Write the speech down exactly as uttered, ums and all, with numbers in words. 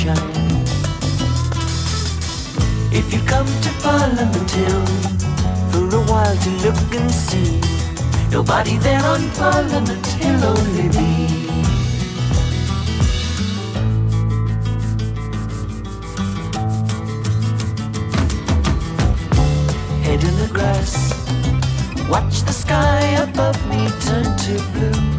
shine. If you come to Parliament Hill for a while to look and see, nobody there on Parliament Hill, only me. Head in the grass, watch the sky above me turn to blue.